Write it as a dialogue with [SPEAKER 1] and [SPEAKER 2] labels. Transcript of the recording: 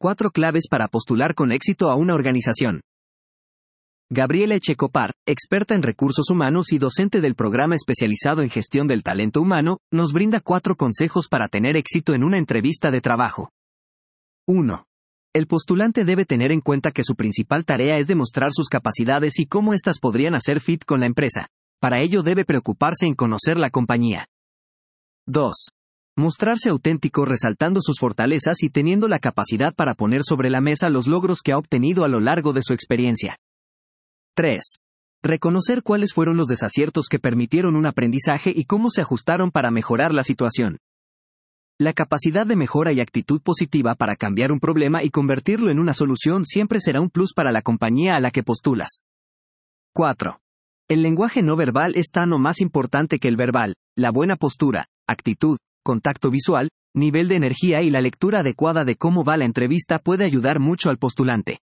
[SPEAKER 1] 4 claves para postular con éxito a una organización. Gabriela Echecopar, experta en recursos humanos y docente del programa especializado en gestión del talento humano, nos brinda 4 consejos para tener éxito en una entrevista de trabajo. 1. El postulante debe tener en cuenta que su principal tarea es demostrar sus capacidades y cómo éstas podrían hacer fit con la empresa. Para ello debe preocuparse en conocer la compañía. 2. Mostrarse auténtico resaltando sus fortalezas y teniendo la capacidad para poner sobre la mesa los logros que ha obtenido a lo largo de su experiencia. 3. Reconocer cuáles fueron los desaciertos que permitieron un aprendizaje y cómo se ajustaron para mejorar la situación. La capacidad de mejora y actitud positiva para cambiar un problema y convertirlo en una solución siempre será un plus para la compañía a la que postulas. 4. El lenguaje no verbal es tan o más importante que el verbal. La buena postura, actitud, contacto visual, nivel de energía y la lectura adecuada de cómo va la entrevista puede ayudar mucho al postulante.